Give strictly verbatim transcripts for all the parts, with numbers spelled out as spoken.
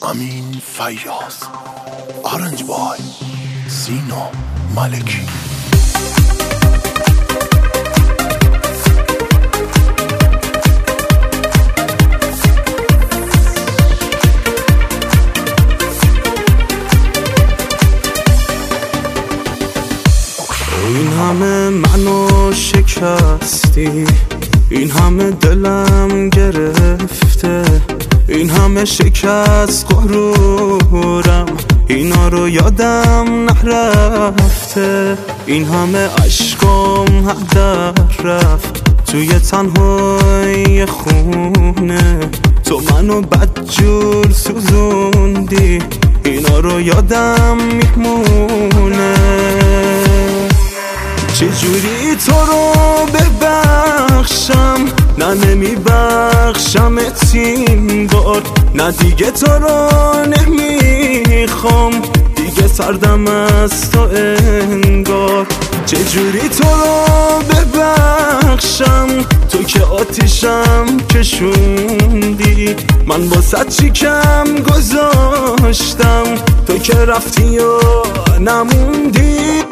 امین فیاض، آرنج بای، سینا ملکی. این همه منو شکستی، این همه دلم گرفته، این همه شکست غرورم، اینا رو یادم نرفته، این همه عشقم هدر رفت توی تنهای خونه، تو منو بدجور سوزوندی، اینا رو یادم میمونه. چجوری تو رو ببخشم، نه نمیبخشم این بار، نه دیگه تو رو نمیخوام، دیگه سردم از تو انگار. چجوری تو رو ببخشم، تو که آتیشم کشوندی، من با صد چی کم گذاشتم، تو که رفتی و نموندی.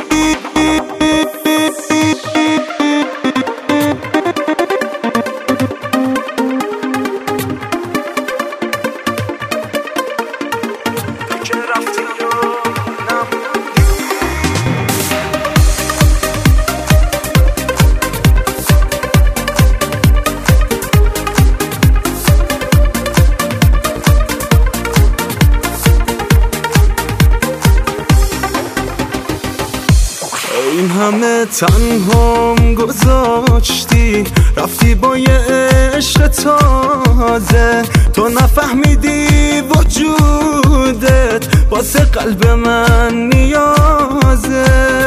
این همه تنهام گذاشتی، رفتی با یه عشق تازه، تو نفهمیدی وجودت واسه قلب من نیازه.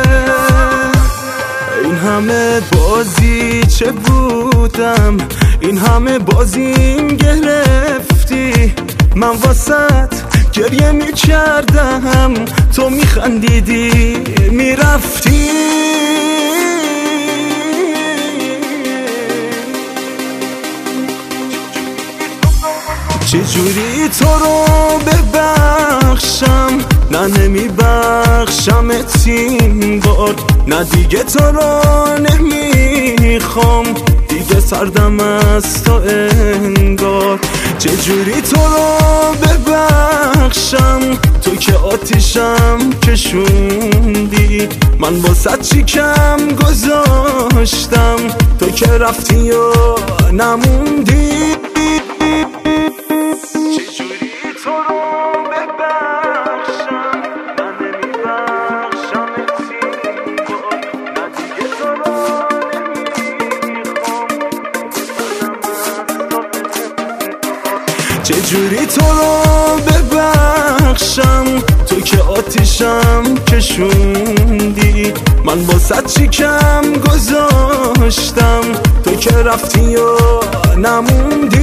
این همه بازی چه بودم، این همه بازیم گرفتی، من واسط گریه می کردم، تو می خندیدی می رفتی. چجوری تو رو ببخشم، نه نمی بخشم این بار، نه دیگه تو رو نمیخوام، دیگه سردم از تو انگار. چجوری تو رو ببخشم، تو که آتیشم کشوندی، من با صد چی کم گذاشتم، تو که رفتی و نموندی. چجوری تو رو ببخشم، تو که آتیشم کشوندی، من با صد چی کم گذاشتم، تو که رفتی و نموندی.